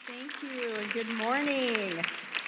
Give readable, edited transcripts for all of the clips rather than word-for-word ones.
Thank you, and good morning.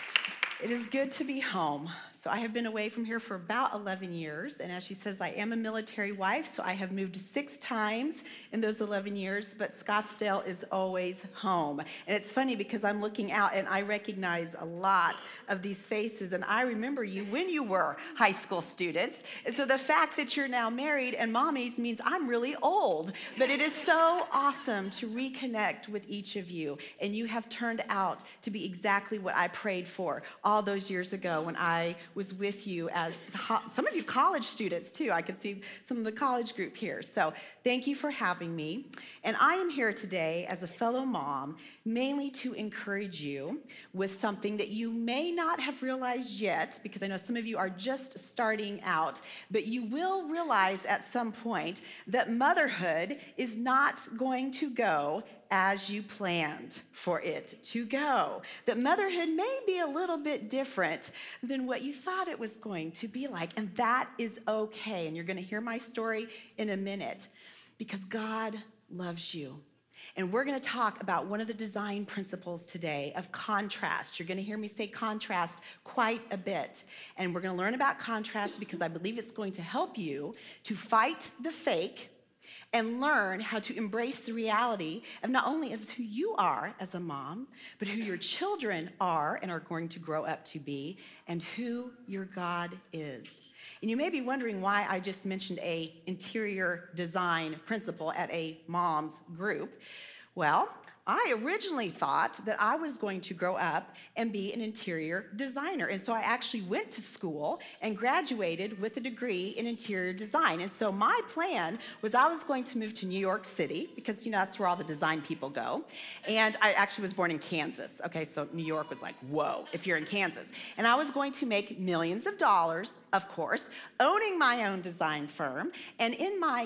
It is good to be home. So I have been away from here for about 11 years, and as she says, I am a military wife, so I have moved 6 times in those 11 years, but Scottsdale is always home. And it's funny because I'm looking out and I recognize a lot of these faces, and I remember you when you were high school students. And so the fact that you're now married and mommies means I'm really old, but it is so awesome to reconnect with each of you, and you have turned out to be exactly what I prayed for all those years ago when I was with you as some of you college students too. I can see some of the college group here. So thank you for having me. And I am here today as a fellow mom, mainly to encourage you with something that you may not have realized yet, because I know some of you are just starting out, but you will realize at some point that motherhood is not going to go as you planned for it to go. That motherhood may be a little bit different than what you thought it was going to be like, and that is okay. And you're going to hear my story in a minute because God loves you. And we're going to talk about one of the design principles today of contrast. You're going to hear me say contrast quite a bit. And we're going to learn about contrast because I believe it's going to help you to fight the fake and learn how to embrace the reality of not only of who you are as a mom, but who your children are and are going to grow up to be, and who your God is. And you may be wondering why I just mentioned an interior design principle at a mom's group. Well, I originally thought that I was going to grow up and be an interior designer. And so I actually went to school and graduated with a degree in interior design. And so my plan was I was going to move to New York City because, that's where all the design people go. And I actually was born in Kansas. Okay, so New York was like, whoa, if you're in Kansas. And I was going to make millions of dollars, of course, owning my own design firm. And in my,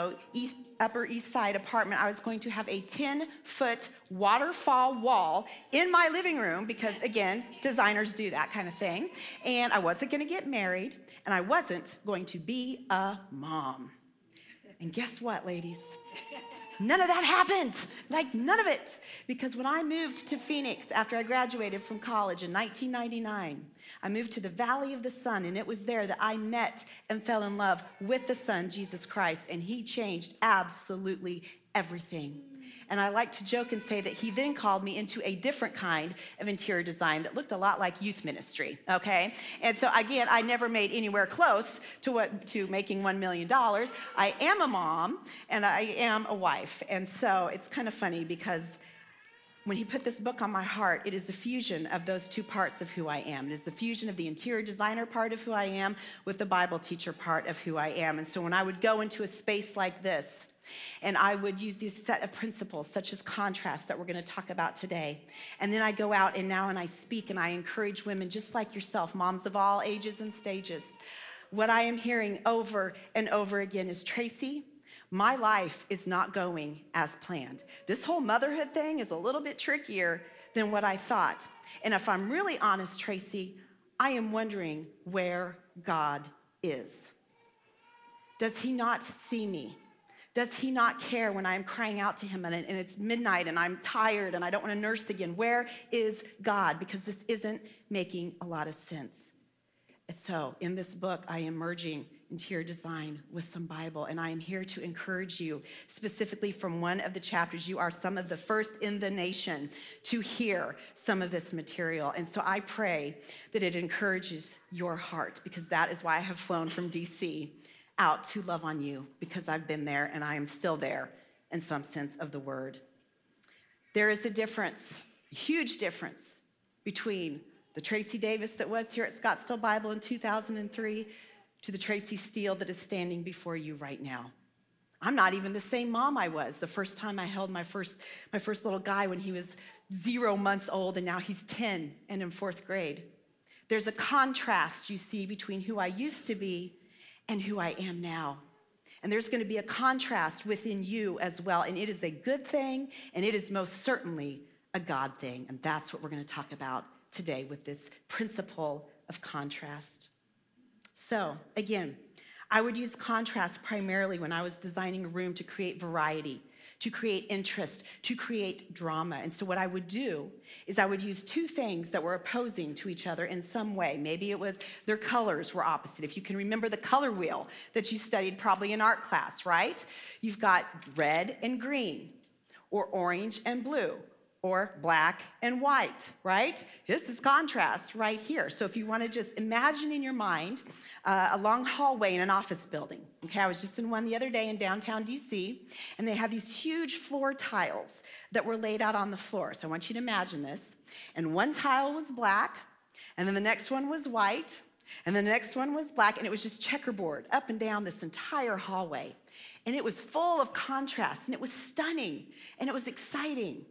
Upper East Side apartment, I was going to have a 10-foot waterfall wall in my living room because, again, designers do that kind of thing. And I wasn't going to get married, and I wasn't going to be a mom. And guess what, ladies? None of that happened. None of it. Because when I moved to Phoenix after I graduated from college in 1999, I moved to the Valley of the Sun, and it was there that I met and fell in love with the Son, Jesus Christ, and he changed absolutely everything. And I like to joke and say that he then called me into a different kind of interior design that looked a lot like youth ministry, okay? And so again, I never made anywhere close to making $1 million. I am a mom and I am a wife. And so it's kind of funny because when he put this book on my heart, it is a fusion of those two parts of who I am. It is the fusion of the interior designer part of who I am with the Bible teacher part of who I am. And so when I would go into a space like this, and I would use these set of principles, such as contrast that we're going to talk about today. And then I go out and I speak and I encourage women just like yourself, moms of all ages and stages. What I am hearing over and over again is, Tracy, my life is not going as planned. This whole motherhood thing is a little bit trickier than what I thought. And if I'm really honest, Tracy, I am wondering where God is. Does he not see me? Does he not care when I'm crying out to him and it's midnight and I'm tired and I don't want to nurse again? Where is God? Because this isn't making a lot of sense. And so in this book, I am merging interior design with some Bible, and I am here to encourage you, specifically from one of the chapters. You are some of the first in the nation to hear some of this material. And so I pray that it encourages your heart, because that is why I have flown from DC out to love on you, because I've been there and I am still there in some sense of the word. There is a difference, a huge difference, between the Tracy Davis that was here at Scottsdale Bible in 2003 to the Tracy Steele that is standing before you right now. I'm not even the same mom I was the first time I held my first little guy when he was 0 months old, and now he's 10 and in 4th grade. There's a contrast, you see, between who I used to be and who I am now. And there's going to be a contrast within you as well. And it is a good thing, and it is most certainly a God thing. And that's what we're going to talk about today with this principle of contrast. So, again, I would use contrast primarily when I was designing a room to create variety, to create interest, to create drama. And so what I would do is I would use two things that were opposing to each other in some way. Maybe it was their colors were opposite. If you can remember the color wheel that you studied probably in art class, right? You've got red and green, or orange and blue, or black and white, right? This is contrast right here. So if you want to just imagine in your mind a long hallway in an office building. Okay, I was just in one the other day in downtown DC, and they had these huge floor tiles that were laid out on the floor. So I want you to imagine this. And one tile was black, and then the next one was white, and the next one was black, and it was just checkerboard up and down this entire hallway. And it was full of contrast, and it was stunning, and it was exciting.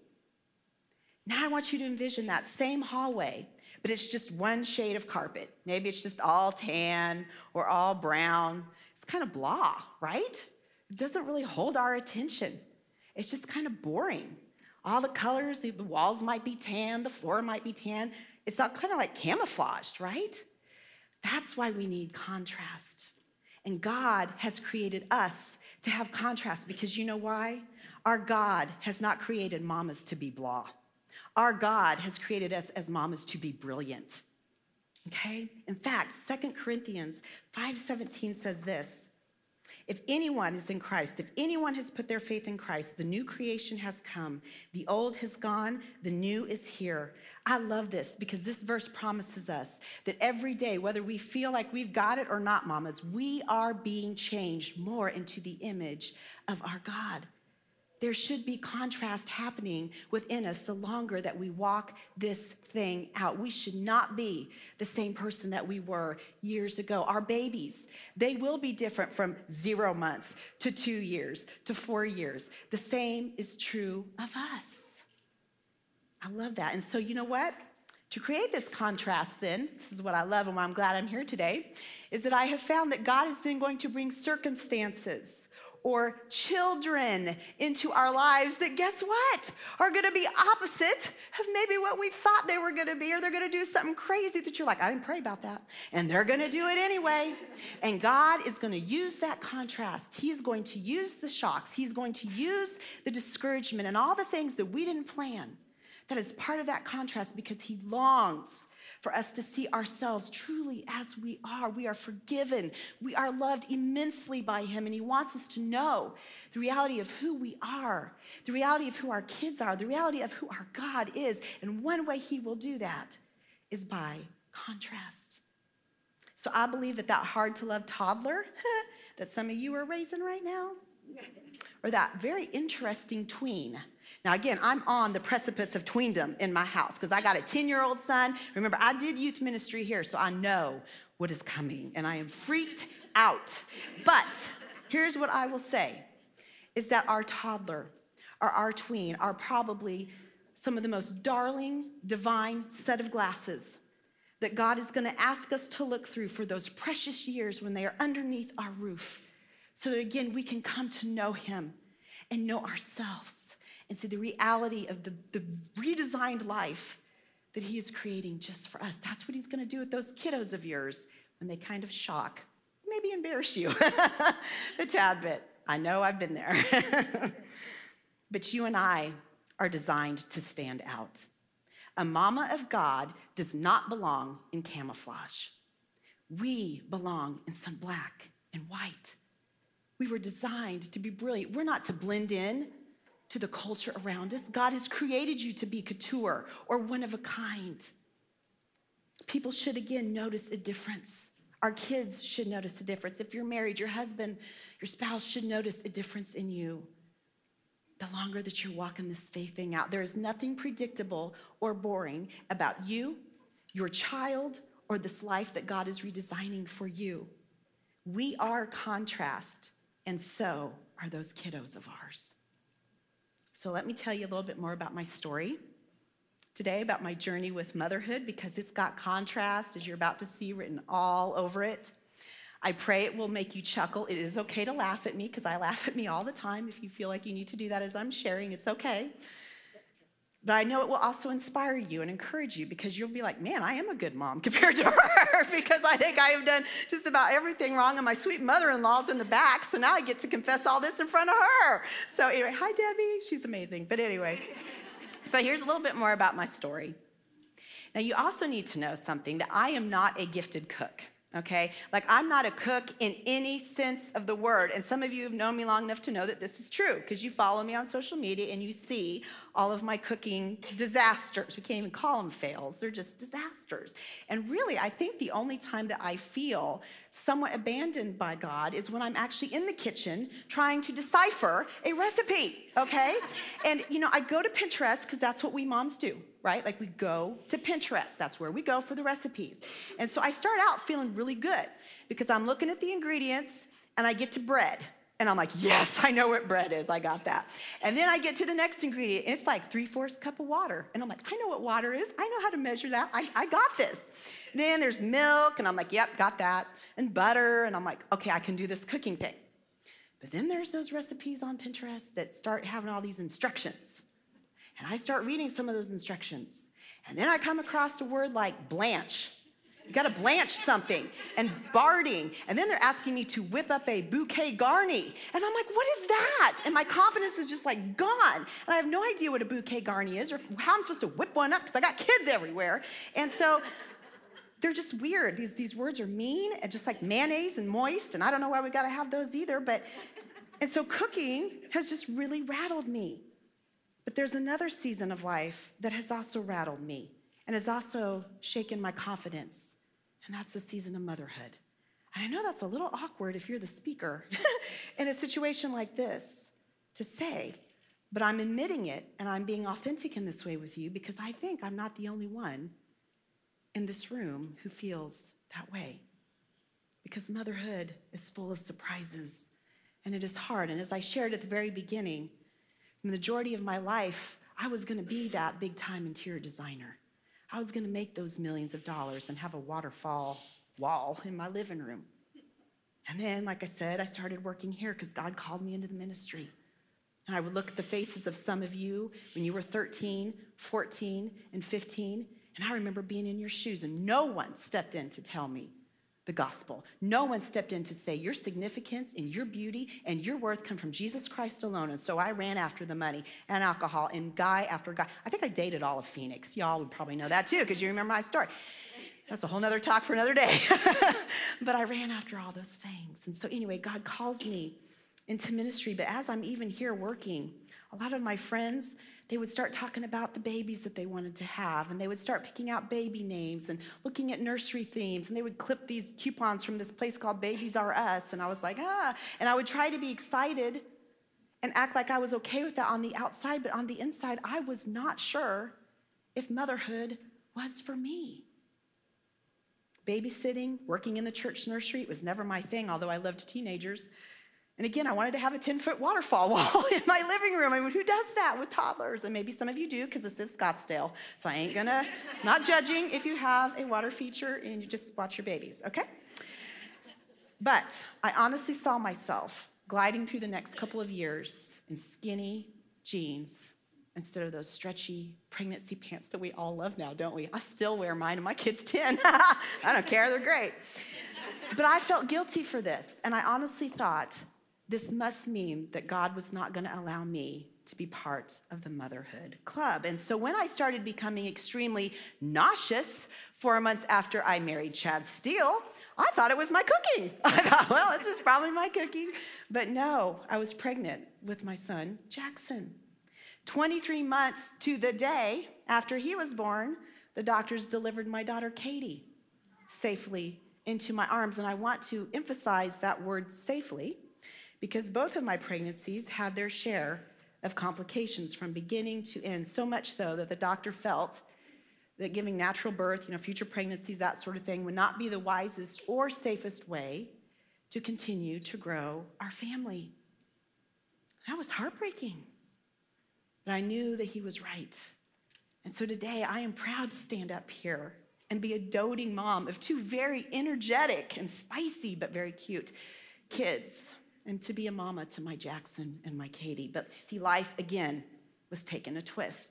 Now I want you to envision that same hallway, but it's just one shade of carpet. Maybe it's just all tan or all brown. It's kind of blah, right? It doesn't really hold our attention. It's just kind of boring. All the colors, the walls might be tan, the floor might be tan. It's all kind of like camouflaged, right? That's why we need contrast. And God has created us to have contrast because you know why? Our God has not created mamas to be blah. Our God has created us as mamas to be brilliant, okay? In fact, 2 Corinthians 5:17 says this, if anyone is in Christ, if anyone has put their faith in Christ, the new creation has come. The old has gone, the new is here. I love this because this verse promises us that every day, whether we feel like we've got it or not, mamas, we are being changed more into the image of our God. There should be contrast happening within us the longer that we walk this thing out. We should not be the same person that we were years ago. Our babies, they will be different from 0 months to 2 years to 4 years. The same is true of us. I love that. And so you know what? To create this contrast then, this is what I love and why I'm glad I'm here today, is that I have found that God is then going to bring circumstances or children into our lives that, guess what, are going to be opposite of maybe what we thought they were going to be, or they're going to do something crazy that you're like, I didn't pray about that. And they're going to do it anyway. And God is going to use that contrast. He's going to use the shocks. He's going to use the discouragement and all the things that we didn't plan. That is part of that contrast because he longs for us to see ourselves truly as we are. We are forgiven. We are loved immensely by him, and he wants us to know the reality of who we are, the reality of who our kids are, the reality of who our God is. And one way he will do that is by contrast. So I believe that hard-to-love toddler that some of you are raising right now, or that very interesting tween. Now, again, I'm on the precipice of tweendom in my house because I got a 10-year-old son. Remember, I did youth ministry here, so I know what is coming, and I am freaked out. But here's what I will say, is that our toddler or our tween are probably some of the most darling, divine set of glasses that God is going to ask us to look through for those precious years when they are underneath our roof, so that, again, we can come to know him and know ourselves and see the reality of the redesigned life that he is creating just for us. That's what he's going to do with those kiddos of yours when they kind of shock, maybe embarrass you a tad bit. I know I've been there. But you and I are designed to stand out. A mama of God does not belong in camouflage. We belong in some black and white. We were designed to be brilliant. We're not to blend in to the culture around us. God has created you to be couture or one of a kind. People should, again, notice a difference. Our kids should notice a difference. If you're married, your husband, your spouse should notice a difference in you. The longer that you're walking this faith thing out, there is nothing predictable or boring about you, your child, or this life that God is redesigning for you. We are contrast, and so are those kiddos of ours. So let me tell you a little bit more about my story today, about my journey with motherhood, because it's got contrast, as you're about to see, written all over it. I pray it will make you chuckle. It is okay to laugh at me, because I laugh at me all the time. If you feel like you need to do that as I'm sharing, it's okay. But I know it will also inspire you and encourage you because you'll be like, man, I am a good mom compared to her because I think I have done just about everything wrong and my sweet mother-in-law's in the back, so now I get to confess all this in front of her. So anyway, hi, Debbie. She's amazing. But anyway, so here's a little bit more about my story. Now, you also need to know something, that I am not a gifted cook. Okay? Like, I'm not a cook in any sense of the word. And some of you have known me long enough to know that this is true because you follow me on social media and you see all of my cooking disasters. We can't even call them fails. They're just disasters. And really, I think the only time that I feel somewhat abandoned by God is when I'm actually in the kitchen trying to decipher a recipe, okay? And, I go to Pinterest because that's what we moms do, right? Like, we go to Pinterest. That's where we go for the recipes. And so I start out feeling really good because I'm looking at the ingredients and I get to bread. And I'm like, yes, I know what bread is. I got that. And then I get to the next ingredient, and it's like 3/4 cup of water. And I'm like, I know what water is. I know how to measure that. I got this. Then there's milk, and I'm like, yep, got that. And butter, and I'm like, okay, I can do this cooking thing. But then there's those recipes on Pinterest that start having all these instructions. And I start reading some of those instructions. And then I come across a word like blanch. You gotta blanch something, and barding. And then they're asking me to whip up a bouquet garni. And I'm like, what is that? And my confidence is just like gone. And I have no idea what a bouquet garni is or how I'm supposed to whip one up because I got kids everywhere. And so they're just weird. These words are mean and just like mayonnaise and moist. And I don't know why we gotta have those either. And so cooking has just really rattled me. But there's another season of life that has also rattled me and has also shaken my confidence. And that's the season of motherhood. And I know that's a little awkward if you're the speaker in a situation like this to say, but I'm admitting it and I'm being authentic in this way with you because I think I'm not the only one in this room who feels that way. Because motherhood is full of surprises and it is hard. And as I shared at the very beginning, the majority of my life, I was gonna be that big time interior designer. I was gonna make those millions of dollars and have a waterfall wall in my living room. And then, like I said, I started working here because God called me into the ministry. And I would look at the faces of some of you when you were 13, 14, and 15, and I remember being in your shoes, and no one stepped in to tell me the gospel. No one stepped in to say your significance and your beauty and your worth come from Jesus Christ alone. And so I ran after the money and alcohol and guy after guy. I think I dated all of Phoenix. Y'all would probably know that too because you remember my story. That's a whole nother talk for another day. But I ran after all those things. And so anyway, God calls me into ministry. But as I'm even here working, a lot of my friends, they would start talking about the babies that they wanted to have, and they would start picking out baby names and looking at nursery themes, and they would clip these coupons from this place called Babies R Us, and I was like, and I would try to be excited and act like I was okay with that on the outside, but on the inside, I was not sure if motherhood was for me. Babysitting, working in the church nursery, it was never my thing, although I loved teenagers. And again, I wanted to have a 10-foot waterfall wall in my living room. I mean, who does that with toddlers? And maybe some of you do because this is Scottsdale. So I ain't gonna, not judging if you have a water feature and you just watch your babies, okay? But I honestly saw myself gliding through the next couple of years in skinny jeans instead of those stretchy pregnancy pants that we all love now, don't we? I still wear mine and my kids 10. I don't care, they're great. But I felt guilty for this. And I honestly thought, this must mean that God was not going to allow me to be part of the motherhood club. And so when I started becoming extremely nauseous 4 months after I married Chad Steele, I thought it was my cooking. I thought, well, it's just probably my cooking. But no, I was pregnant with my son, Jackson. 23 months to the day after he was born, the doctors delivered my daughter, Katie, safely into my arms. And I want to emphasize that word safely, because both of my pregnancies had their share of complications from beginning to end, so much so that the doctor felt that giving natural birth, future pregnancies, that sort of thing, would not be the wisest or safest way to continue to grow our family. That was heartbreaking, but I knew that he was right. And so today I am proud to stand up here and be a doting mom of two very energetic and spicy but very cute kids, and to be a mama to my Jackson and my Katie. But see, life, again, was taking a twist.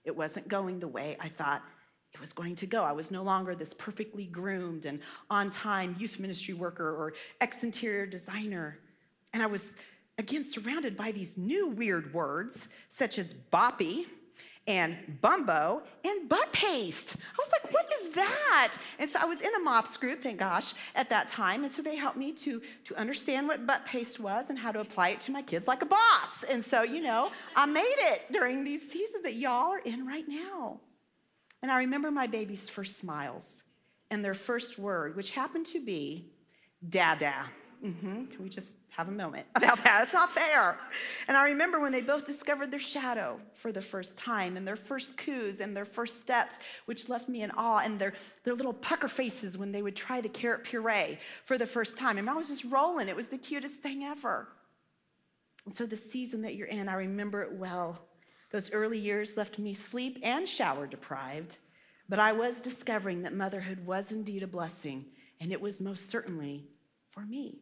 It wasn't going the way I thought it was going to go. I was no longer this perfectly groomed and on-time youth ministry worker or ex-interior designer. And I was, again, surrounded by these new weird words, such as boppy and bumbo and butt paste. I was like, what is that? And so I was in a MOPS group, thank gosh, at that time. And so they helped me to understand what butt paste was and how to apply it to my kids like a boss. And so, I made it during these seasons that y'all are in right now. And I remember my baby's first smiles and their first word, which happened to be dada. Can we just have a moment about that? It's not fair. And I remember when they both discovered their shadow for the first time and their first coos and their first steps, which left me in awe, and their little pucker faces when they would try the carrot puree for the first time. And I was just rolling. It was the cutest thing ever. And so the season that you're in, I remember it well. Those early years left me sleep and shower deprived, but I was discovering that motherhood was indeed a blessing, and it was most certainly for me.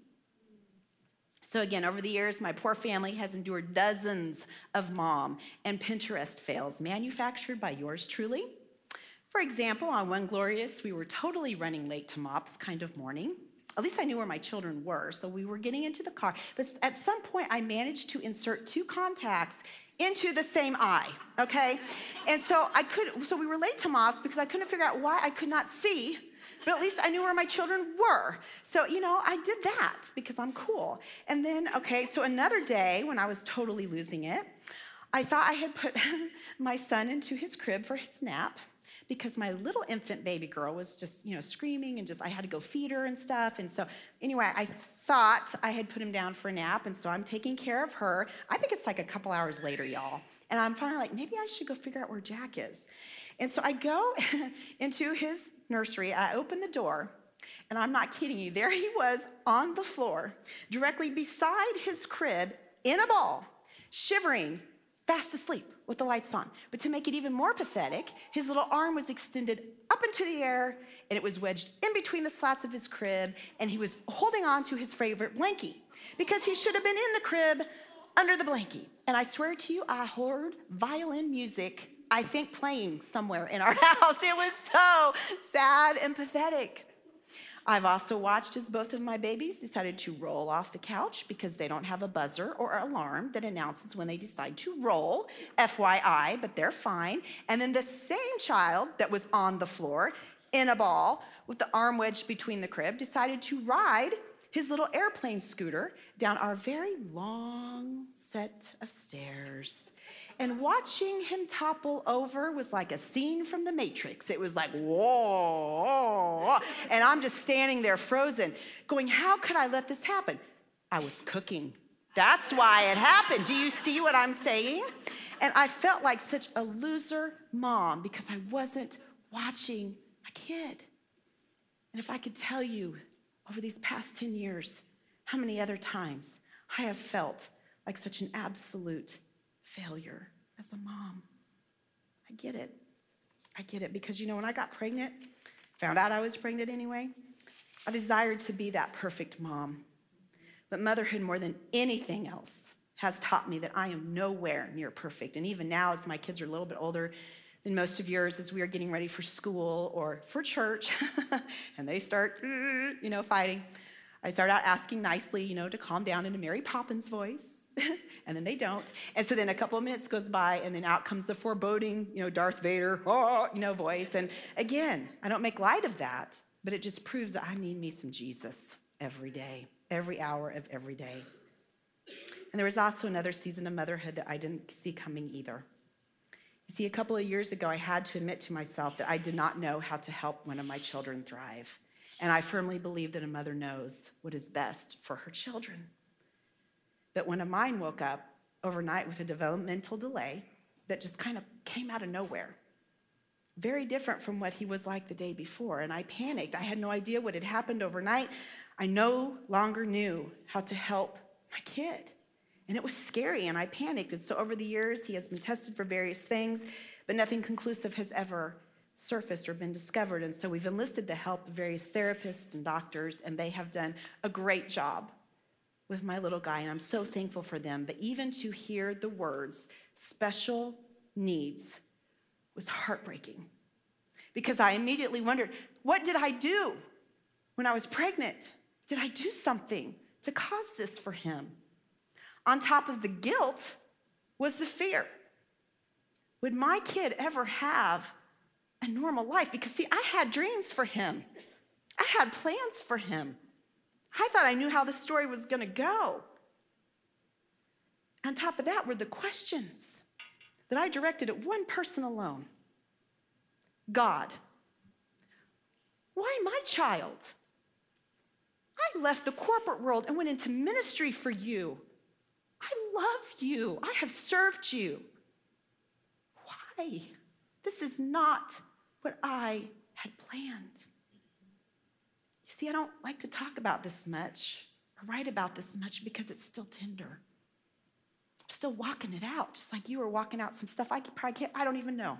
So again, over the years, my poor family has endured dozens of mom and Pinterest fails manufactured by yours truly. For example, on one glorious, we were totally running late to MOPS kind of morning. At least I knew where my children were, so we were getting into the car. But at some point, I managed to insert 2 contacts into the same eye, okay? And so we were late to MOPS because I couldn't figure out why I could not see, but at least I knew where my children were. So, I did that because I'm cool. And then, so another day when I was totally losing it, I thought I had put my son into his crib for his nap because my little infant baby girl was just, screaming and I had to go feed her and stuff. And so anyway, I thought I had put him down for a nap, and so I'm taking care of her. I think it's like a couple hours later, y'all. And I'm finally like, maybe I should go figure out where Jack is. And so I go into his nursery, I open the door, and I'm not kidding you, there he was on the floor, directly beside his crib, in a ball, shivering, fast asleep with the lights on. But to make it even more pathetic, his little arm was extended up into the air, and it was wedged in between the slats of his crib, and he was holding on to his favorite blankie, because he should have been in the crib under the blankie. And I swear to you, I heard violin music, I think, playing somewhere in our house. It was so sad and pathetic. I've also watched as both of my babies decided to roll off the couch because they don't have a buzzer or alarm that announces when they decide to roll, FYI, but they're fine. And then the same child that was on the floor in a ball with the arm wedged between the crib decided to ride his little airplane scooter down our very long set of stairs. And watching him topple over was like a scene from The Matrix. It was like, whoa. And I'm just standing there frozen, going, how could I let this happen? I was cooking. That's why it happened. Do you see what I'm saying? And I felt like such a loser mom because I wasn't watching my kid. And if I could tell you over these past 10 years how many other times I have felt like such an absolute failure as a mom. I get it because when I got pregnant, found out I was pregnant anyway, I desired to be that perfect mom. But motherhood, more than anything else, has taught me that I am nowhere near perfect. And even now, as my kids are a little bit older than most of yours, as we are getting ready for school or for church, and they start, fighting, I start out asking nicely, to calm down in a Mary Poppins voice. And then they don't. And so then a couple of minutes goes by, and then out comes the foreboding, Darth Vader, voice. And again, I don't make light of that, but it just proves that I need me some Jesus every day, every hour of every day. And there was also another season of motherhood that I didn't see coming either. You see, a couple of years ago, I had to admit to myself that I did not know how to help one of my children thrive. And I firmly believe that a mother knows what is best for her children. But when a mine woke up overnight with a developmental delay that just kind of came out of nowhere, very different from what he was like the day before, and I panicked. I had no idea what had happened overnight. I no longer knew how to help my kid, and it was scary, and I panicked. And so over the years, he has been tested for various things, but nothing conclusive has ever surfaced or been discovered. And so we've enlisted the help of various therapists and doctors, and they have done a great job with my little guy, and I'm so thankful for them. But even to hear the words special needs was heartbreaking because I immediately wondered, what did I do when I was pregnant? Did I do something to cause this for him? On top of the guilt was the fear. Would my kid ever have a normal life? Because see, I had dreams for him. I had plans for him. I thought I knew how the story was going to go. On top of that were the questions that I directed at one person alone. God, why my child? I left the corporate world and went into ministry for you. I love you. I have served you. Why? This is not what I had planned. You see, I don't like to talk about this much or write about this much because it's still tender. I'm still walking it out, just like you were walking out some stuff I probably can't, I don't even know.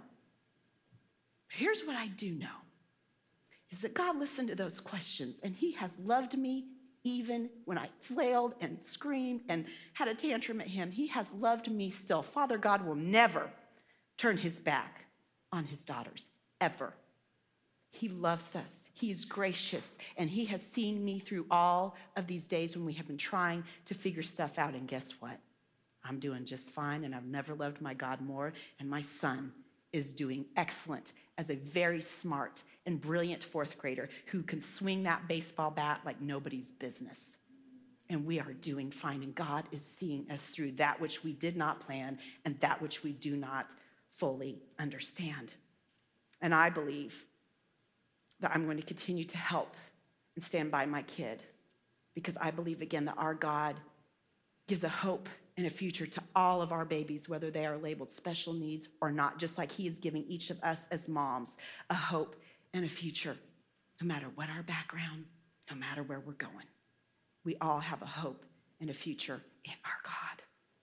But here's what I do know, is that God listened to those questions, and he has loved me even when I flailed and screamed and had a tantrum at him. He has loved me still. Father God will never turn his back on his daughters, ever. He loves us. He is gracious, and he has seen me through all of these days when we have been trying to figure stuff out, and guess what? I'm doing just fine, and I've never loved my God more, and my son is doing excellent as a very smart and brilliant fourth grader who can swing that baseball bat like nobody's business. And we are doing fine, and God is seeing us through that which we did not plan and that which we do not fully understand. And I believe that I'm going to continue to help and stand by my kid, because I believe, again, that our God gives a hope and a future to all of our babies, whether they are labeled special needs or not, just like he is giving each of us as moms a hope and a future, no matter what our background, no matter where we're going. We all have a hope and a future in our God.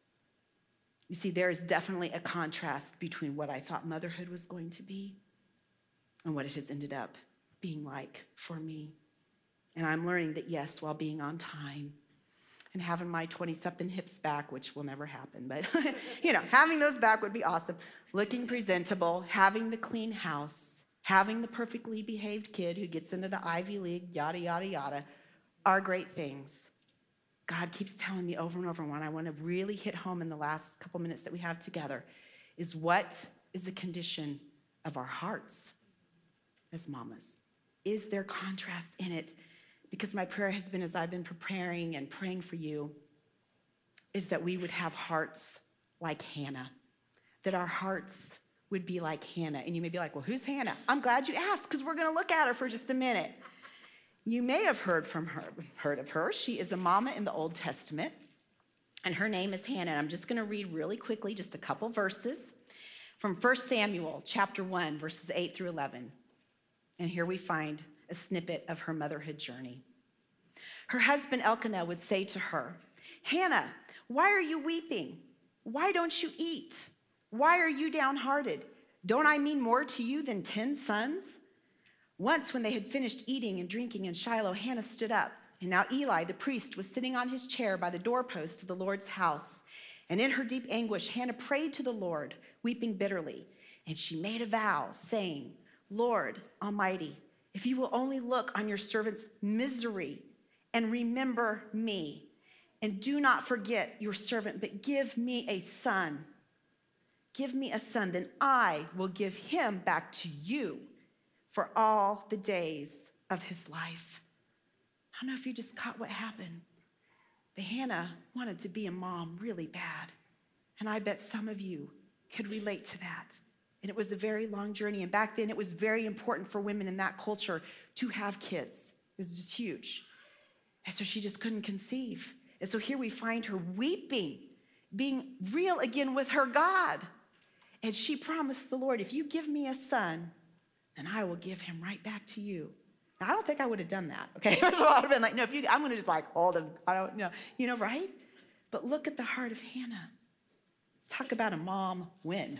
You see, there is definitely a contrast between what I thought motherhood was going to be and what it has ended up being like for me. And I'm learning that, yes, while being on time and having my 20-something hips back, which will never happen, but having those back would be awesome. Looking presentable, having the clean house, having the perfectly behaved kid who gets into the Ivy League, yada, yada, yada, are great things. God keeps telling me over and over, and what I want to really hit home in the last couple minutes that we have together is, what is the condition of our hearts as mamas? Is there contrast in it? Because my prayer has been, as I've been preparing and praying for you, is that we would have hearts like Hannah, that our hearts would be like Hannah. And you may be like, well, who's Hannah? I'm glad you asked, because we're going to look at her for just a minute. You may have heard of her. She is a mama in the Old Testament, and her name is Hannah. And I'm just going to read really quickly just a couple verses from 1 Samuel chapter 1, verses 8 through 11. And here we find a snippet of her motherhood journey. Her husband Elkanah would say to her, Hannah, why are you weeping? Why don't you eat? Why are you downhearted? Don't I mean more to you than 10 sons? Once when they had finished eating and drinking in Shiloh, Hannah stood up. And now Eli, the priest, was sitting on his chair by the doorpost of the Lord's house. And in her deep anguish, Hannah prayed to the Lord, weeping bitterly. And she made a vow, saying, Lord Almighty, if you will only look on your servant's misery and remember me, and do not forget your servant, but give me a son. Give me a son, then I will give him back to you for all the days of his life. I don't know if you just caught what happened. But Hannah wanted to be a mom really bad. And I bet some of you could relate to that. And it was a very long journey. And back then, it was very important for women in that culture to have kids. It was just huge. And so she just couldn't conceive. And so here we find her weeping, being real again with her God. And she promised the Lord, if you give me a son, then I will give him right back to you. Now, I don't think I would have done that, okay? There's a lot of been like, no, I'm going to just like hold him. I don't know, right? But look at the heart of Hannah. Talk about a mom win.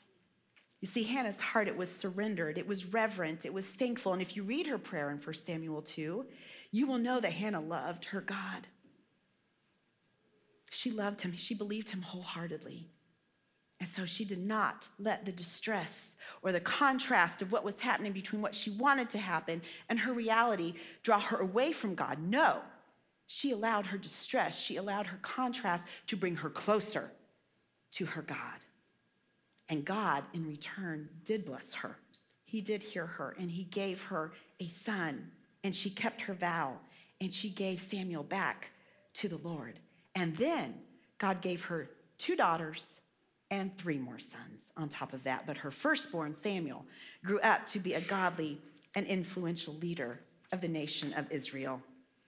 You see, Hannah's heart, it was surrendered, it was reverent, it was thankful. And if you read her prayer in 1 Samuel 2, you will know that Hannah loved her God. She loved him. She believed him wholeheartedly. And so she did not let the distress or the contrast of what was happening between what she wanted to happen and her reality draw her away from God. No, she allowed her distress, she allowed her contrast to bring her closer to her God. And God, in return, did bless her. He did hear her, and he gave her a son, and she kept her vow, and she gave Samuel back to the Lord. And then God gave her 2 daughters and 3 more sons on top of that. But her firstborn, Samuel, grew up to be a godly and influential leader of the nation of Israel.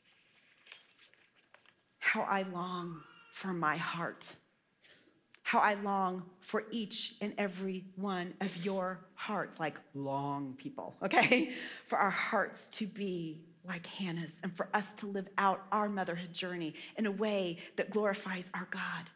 How I long for my heart. How I long for each and every one of your hearts, like long people, okay? For our hearts to be like Hannah's and for us to live out our motherhood journey in a way that glorifies our God.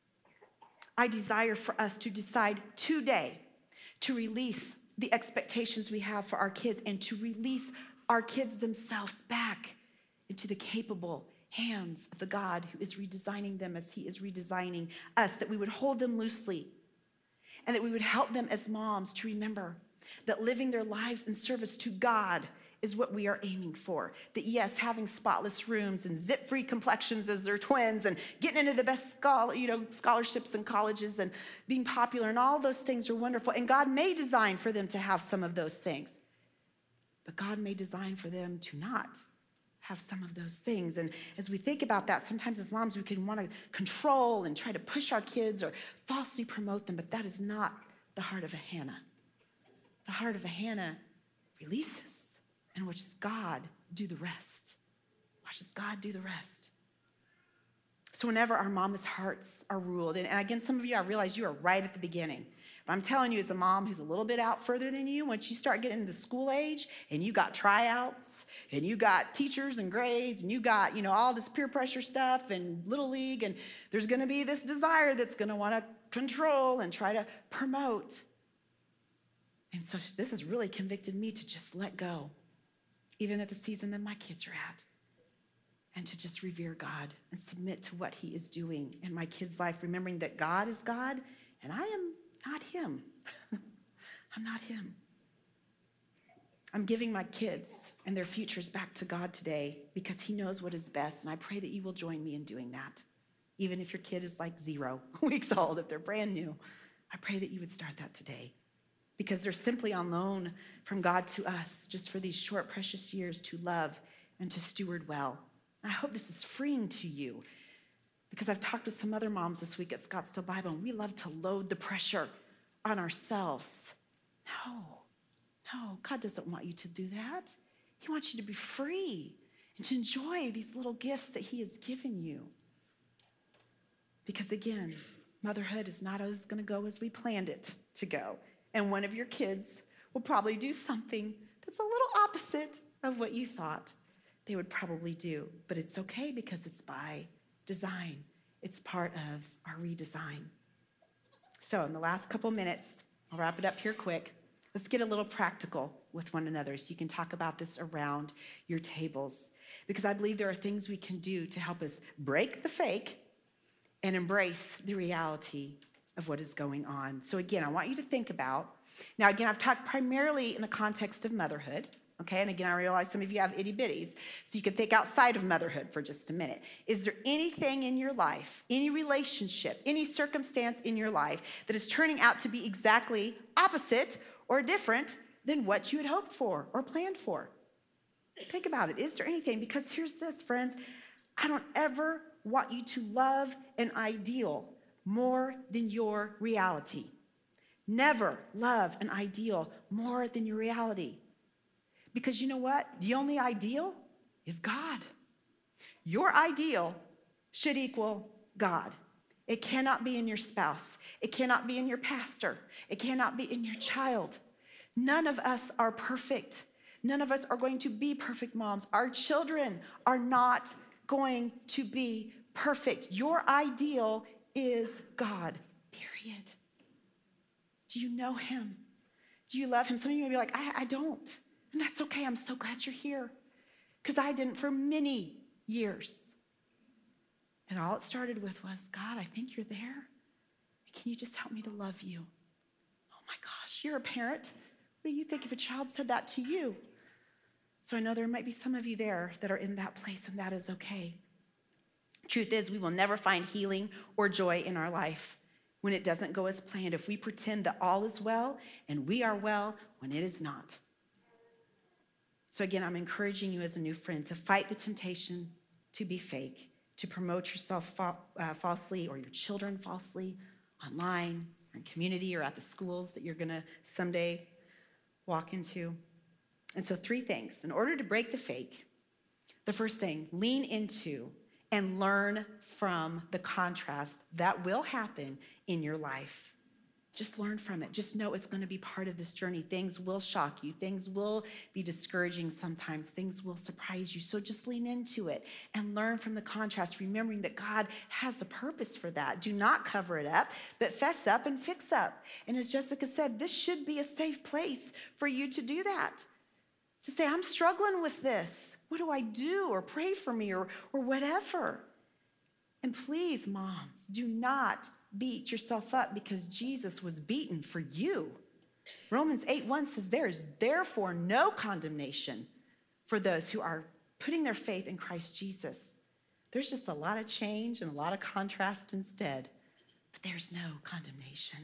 I desire for us to decide today to release the expectations we have for our kids and to release our kids themselves back into the capable hands of the God who is redesigning them as he is redesigning us, that we would hold them loosely and that we would help them as moms to remember that living their lives in service to God is what we are aiming for. That yes, having spotless rooms and zip-free complexions as their twins and getting into the best scholarships and colleges and being popular and all those things are wonderful. And God may design for them to have some of those things, but God may design for them to not have some of those things. And as we think about that, sometimes as moms, we can want to control and try to push our kids or falsely promote them, but that is not the heart of a Hannah. The heart of a Hannah releases and watches God do the rest. Watches God do the rest. So whenever our mama's hearts are ruled, and again, some of you, I realize you are right at the beginning. But I'm telling you, as a mom who's a little bit out further than you, once you start getting into school age and you got tryouts and you got teachers and grades and you got, all this peer pressure stuff and little league, and there's going to be this desire that's going to want to control and try to promote. And so this has really convicted me to just let go, even at the season that my kids are at, and to just revere God and submit to what he is doing in my kids' life, remembering that God is God and I am not him. I'm not him. I'm giving my kids and their futures back to God today because he knows what is best, and I pray that you will join me in doing that. Even if your kid is like 0 weeks old, if they're brand new, I pray that you would start that today, because they're simply on loan from God to us just for these short, precious years to love and to steward well. I hope this is freeing to you, because I've talked with some other moms this week at Scottsdale Bible, and we love to load the pressure on ourselves. No, God doesn't want you to do that. He wants you to be free and to enjoy these little gifts that he has given you. Because again, motherhood is not always going to go as we planned it to go. And one of your kids will probably do something that's a little opposite of what you thought they would probably do. But it's okay, because it's by design. It's part of our redesign. So in the last couple minutes, I'll wrap it up here quick. Let's get a little practical with one another so you can talk about this around your tables. Because I believe there are things we can do to help us break the fake and embrace the reality of what is going on. So again, I want you to think about, now again, I've talked primarily in the context of motherhood, okay? And again, I realize some of you have itty bitties, so you can think outside of motherhood for just a minute. Is there anything in your life, any relationship, any circumstance in your life that is turning out to be exactly opposite or different than what you had hoped for or planned for? Think about it. Is there anything? Because here's this, friends. I don't ever want you to love an ideal more than your reality. Never love an ideal more than your reality. Because you know what? The only ideal is God. Your ideal should equal God. It cannot be in your spouse. It cannot be in your pastor. It cannot be in your child. None of us are perfect. None of us are going to be perfect moms. Our children are not going to be perfect. Your ideal is God, period. Do you know him? Do you love him? Some of you may be like, I don't. And that's okay. I'm so glad you're here, because I didn't for many years. And all it started with was, God, I think you're there. Can you just help me to love you? Oh my gosh, you're a parent. What do you think if a child said that to you? So I know there might be some of you there that are in that place, and that is okay. Truth is, we will never find healing or joy in our life when it doesn't go as planned, if we pretend that all is well and we are well when it is not. So again, I'm encouraging you as a new friend to fight the temptation to be fake, to promote yourself falsely or your children falsely online or in community or at the schools that you're going to someday walk into. And so 3 things. In order to break the fake, the first thing, lean into and learn from the contrast that will happen in your life. Just learn from it. Just know it's going to be part of this journey. Things will shock you. Things will be discouraging sometimes. Things will surprise you. So just lean into it and learn from the contrast, remembering that God has a purpose for that. Do not cover it up, but fess up and fix up. And as Jessica said, this should be a safe place for you to do that. To say, I'm struggling with this. What do I do? Or pray for me or whatever. And please, moms, do not beat yourself up because Jesus was beaten for you. Romans 8:1 says there is therefore no condemnation for those who are putting their faith in Christ Jesus. There's just a lot of change and a lot of contrast instead, but there's no condemnation.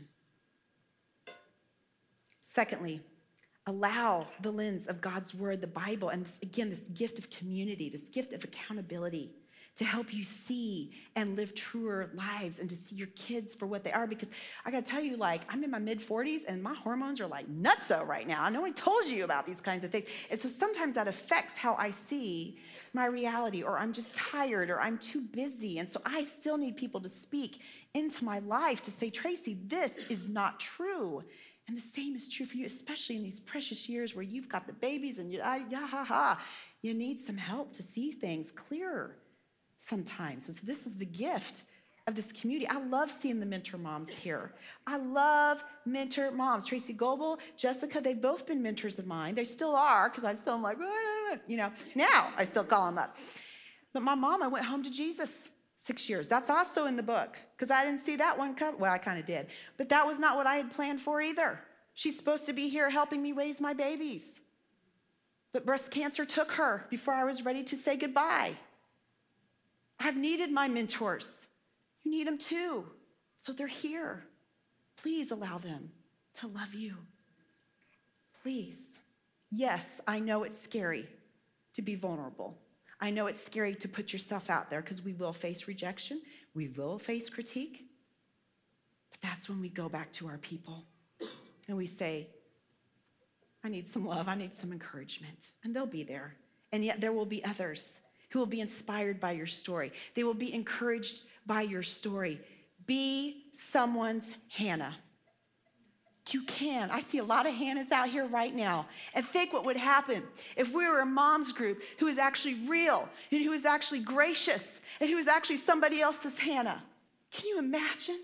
Secondly, allow the lens of God's word, the Bible, and this gift of community, this gift of accountability to help you see and live truer lives and to see your kids for what they are. Because I gotta tell you, I'm in my mid-40s and my hormones are like nutso right now. I know I told you about these kinds of things. And so sometimes that affects how I see my reality, or I'm just tired, or I'm too busy. And so I still need people to speak into my life to say, Tracy, this is not true. And the same is true for you, especially in these precious years where you've got the babies and you need some help to see things clearer sometimes. And so this is the gift of this community. I love seeing the mentor moms here. I love mentor moms. Tracy Goebel, Jessica, they've both been mentors of mine. They still are, because I still am like, now I still call them up. But my mom, I went home to Jesus 6 years. That's also in the book, because I didn't see that one come. Well, I kind of did. But that was not what I had planned for either. She's supposed to be here helping me raise my babies. But breast cancer took her before I was ready to say goodbye. I've needed my mentors. You need them too. So they're here. Please allow them to love you. Please. Yes, I know it's scary to be vulnerable. I know it's scary to put yourself out there because we will face rejection. We will face critique. But that's when we go back to our people and we say, I need some love. I need some encouragement. And they'll be there. And yet there will be others who will be inspired by your story. They will be encouraged by your story. Be someone's Hannah. You can. I see a lot of Hannahs out here right now. And think what would happen if we were a mom's group who was actually real and who was actually gracious and who was actually somebody else's Hannah. Can you imagine?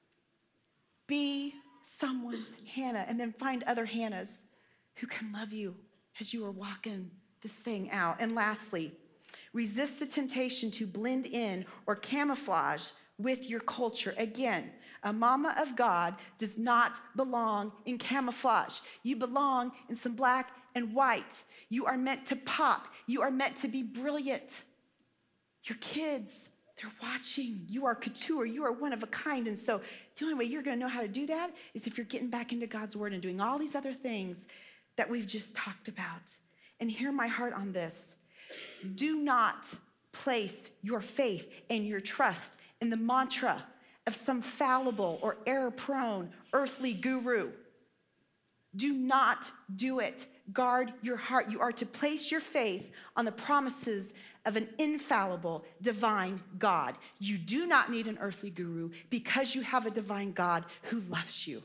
Be someone's Hannah, and then find other Hannahs who can love you as you are walking this thing out. And lastly, resist the temptation to blend in or camouflage with your culture. Again, a mama of God does not belong in camouflage. You belong in some black and white. You are meant to pop. You are meant to be brilliant. Your kids, they're watching. You are couture. You are one of a kind. And so the only way you're going to know how to do that is if you're getting back into God's word and doing all these other things that we've just talked about. And hear my heart on this. Do not place your faith and your trust in the mantra of some fallible or error-prone earthly guru. Do not do it. Guard your heart. You are to place your faith on the promises of an infallible, divine God. You do not need an earthly guru because you have a divine God who loves you.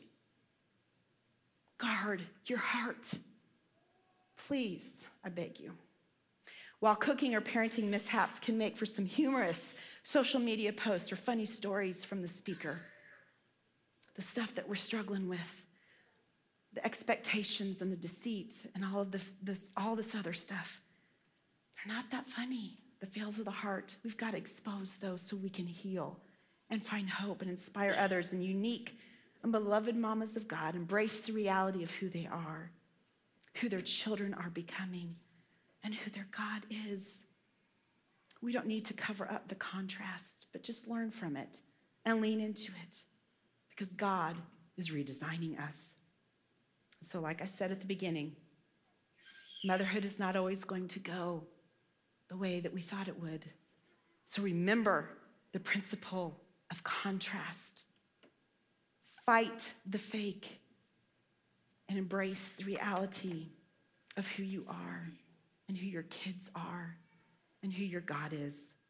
Guard your heart. Please, I beg you. While cooking or parenting mishaps can make for some humorous social media posts or funny stories from the speaker, the stuff that we're struggling with, the expectations and the deceit and all of this other stuff, they're not that funny. The fails of the heart, we've got to expose those so we can heal and find hope and inspire others in unique and beloved mamas of God. Embrace the reality of who they are, who their children are becoming, and who their God is. We don't need to cover up the contrast, but just learn from it and lean into it because God is redesigning us. So like I said at the beginning, motherhood is not always going to go the way that we thought it would. So remember the principle of contrast. Fight the fake and embrace the reality of who you are and who your kids are and who your God is.